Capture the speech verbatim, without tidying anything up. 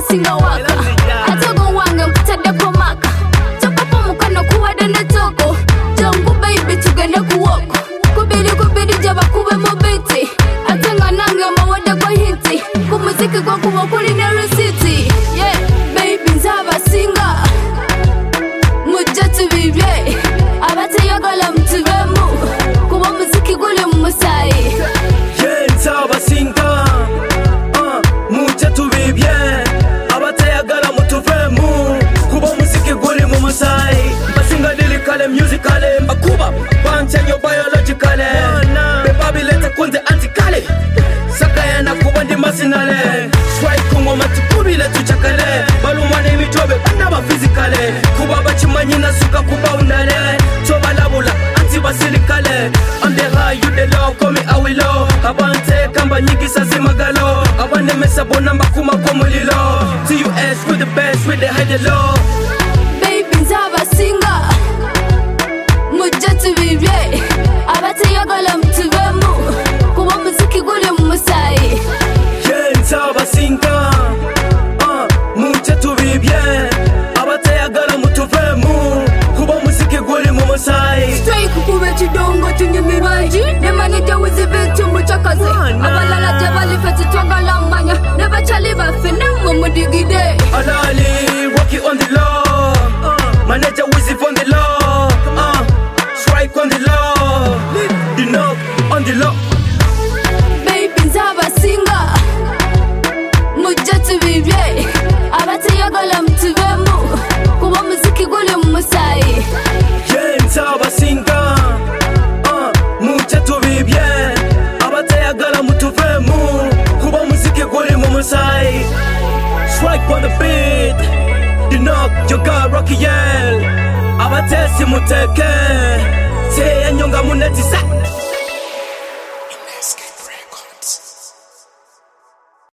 singa waka atogo wange mkutade kwa maka Chokopo mukano kuwada na toko Jongu baby tugende kuwoko Kubidi kubidi jaba kuwe mobiti Atenga nange mawada kwa hinti Kumuziki kwa kuwa culinary city Yeah, baby nzaba singa Mujatu bibye Abate yagala mtuvemu Kuwa muziki gule mumusai Yeah, nzaba singa uh, Mujatu bibye Abate yagala mtuvemu Kuwa muziki gule mumusai Basinga lyrically, musically Makuba, banchenyo biologically Bebabilete kunze antikali Sakayana kuba ndi masinale Strike kungoma tukubile tuchakale Balumane mitobe bandaba physically Kuba bachimanyina suka kuba unale Choba labula antibasilikale I'm the high, you the low, call me awilo Abante kamba nyiki sasi magalo Abane mesabo namba kuma komulilo T U S with the best, with the high the low Baby nzaba singa Mujatu bibye Abate yagala mtuvemu Kuwa muziki gule mumusai Yeah, nzaba singa uh, Mujatu bibye Abate yagala mtuvemu Kuwa muziki gule mumusai Strike kuwe chidongo tunyimiranji Nemanija wizivitu muchakazi Abalala jabali feti twangalanganya Nebachali bafine mumudigide Alali, walkie on the law uh, Manager Wizzy on the law uh, Strike on the law The knock on the law Baby nzaba singa Mujatu bibye Abate yagala mtuvemu Kuwa muziki gule mumusai Yeah, nzaba singa uh, Mujatu bibye Abate yagala mutuvemu Kuba muziki guli mumusai Strike on the beat The knock, yoga Rocky Yell Abate simuteke Teya nyonga munetisa